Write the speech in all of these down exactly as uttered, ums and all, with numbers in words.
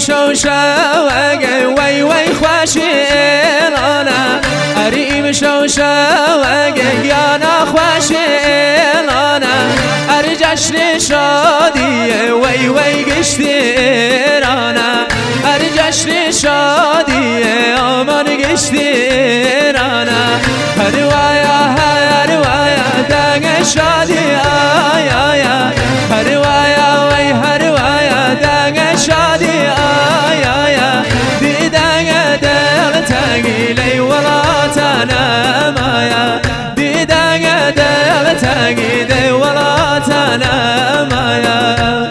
شو شوقه وی وی خوشیلانا اریم شو شوقه یانا خوشیلانا ار جشن شادیه وی وی گشتیرانا ار جشن شادیه آمان گشتیرانا هر وایا هر وایا دنگ شادی آی آی هر وایا وی هر وایا دنگ شادی آی آی دی دنگ دل تگیلی ولاتنا مایا دی دنگ دل تگیلی ولاتنا مایا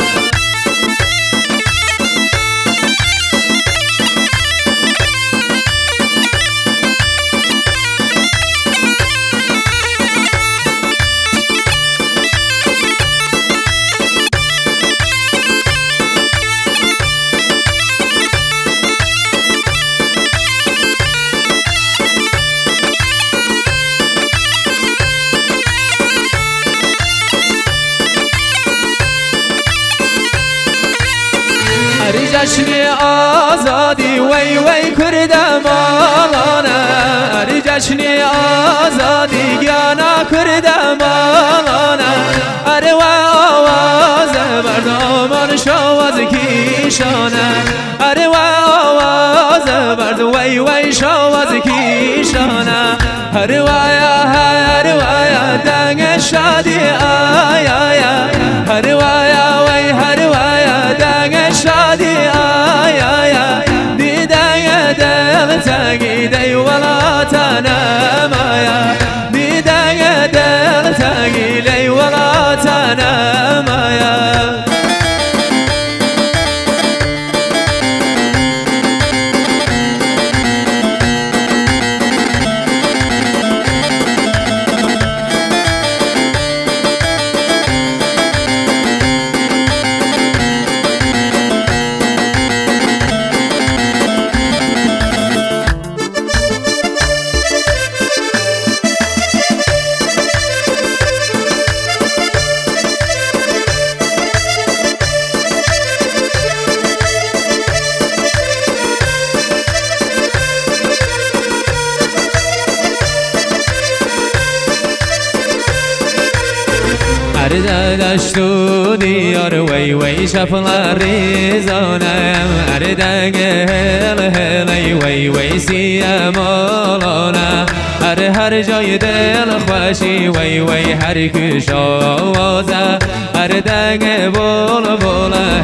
جشن آزادی وی وی کردم آلانا اری جشن آزادی گیانا کردم آلانا اری و آواز مردمان شواز کیشانه اری و آواز مرد وی وی شواز کیشانه هر وایا هر وایا دنگ شادی آی آی هر وایا وی هر وایا دنگ شادی آی آی دی دنگ دل تگیدی ولاتنا مایا دی دنگ دل تگیدی ولاتنا مایا ارد دشتو دیار وی وی شفلا ریزانم ارد هل هلی وی وی سیم آلانا ار هر جای دل خوشی وی وی هر کش آوازه ارد بول بول